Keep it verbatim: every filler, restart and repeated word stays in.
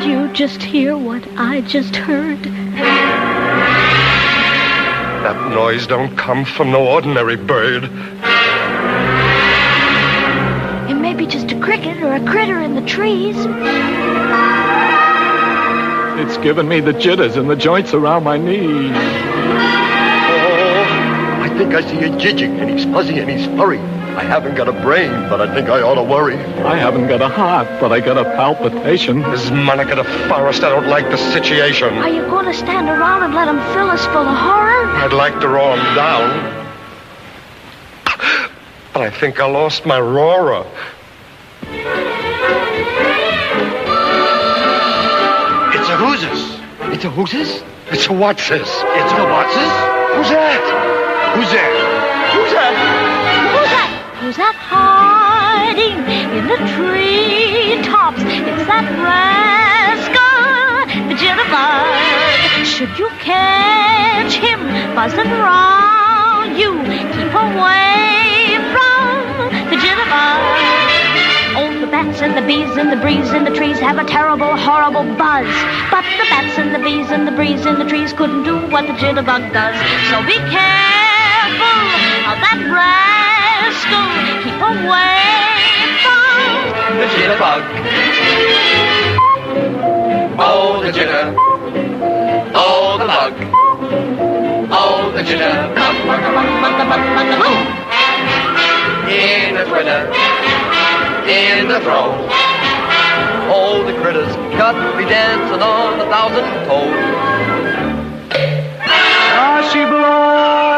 you just hear what I just heard? That noise don't come from no ordinary bird. It may be just a cricket or a critter in the trees. It's giving me the jitters and the joints around my knees. Oh, I think I see a jijig, and he's fuzzy and he's furry. I haven't got a brain, but I think I ought to worry. I haven't got a heart, but I got a palpitation. This Monica the Forest, I don't like the situation. Are you going to stand around and let them fill us full of horror? I'd like to roar them down. But I think I lost my roarer. It's a whooses. It's a whooses? It's a whatses. It's a whatses? Who's that? Who's that? Who's that? Who's that? Who's that hiding in the treetops? It's that rascal, the jitterbug. Should you catch him buzzing around you, keep away from the jitterbug. Oh, the bats and the bees and the breeze in the trees have a terrible, horrible buzz. But the bats and the bees and the breeze in the trees couldn't do what the jitterbug does. So be careful of that rascal. Keep away from the jitterbug. Oh, the jitter. Oh, the bug. Oh, the jitter. Bug, bug, bug, bug, bug, bug, bug. In the twitter. In the throw. Oh, the critters got me dancing on a thousand toes. Ah, she blows.